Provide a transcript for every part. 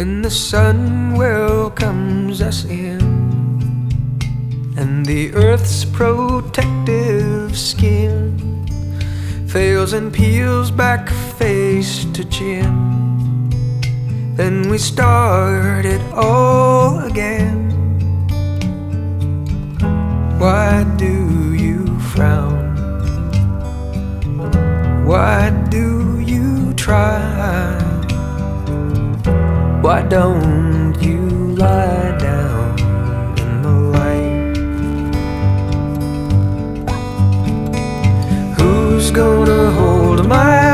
when the sun welcomes us in, and the earth's protective skin fails and peels back face to chin. Then we start it all again. Why do you frown? Why do you try? Why don't you lie down in the light? Who's gonna hold my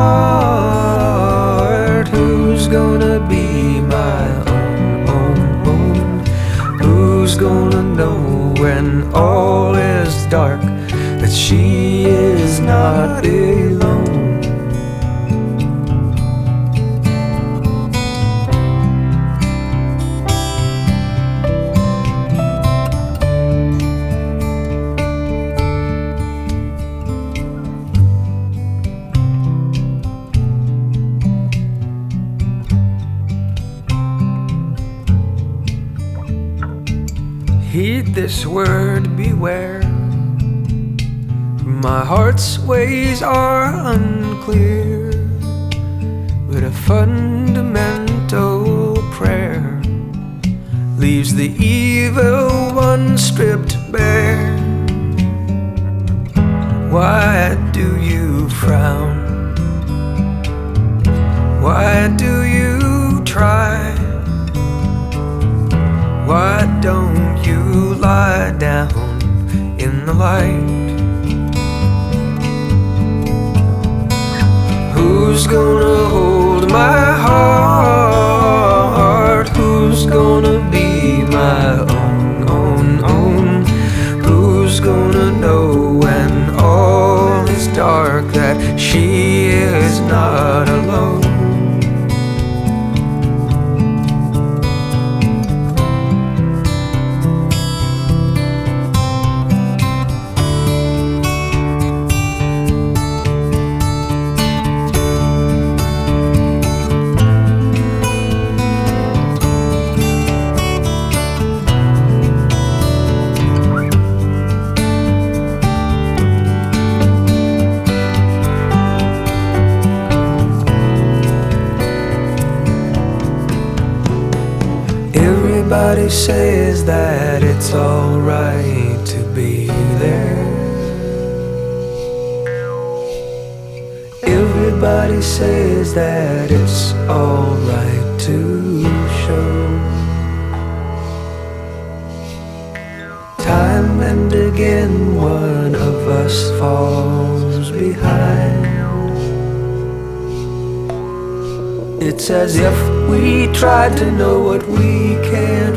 heart? Who's gonna be my own? Who's gonna know when all is dark that she is not alone? Heed this word, beware. My heart's ways are unclear, but a fundamental prayer leaves the evil one stripped bare. Why do you frown? Why do you try? Why don't you lie down in the light? Who's gonna hold my heart? Who's gonna be my own? Who's gonna know when all is dark that she is not alone? Everybody says that it's alright to be there. Everybody says that it's alright to show. Time and again one of us falls behind. It's as if we tried to know what we can't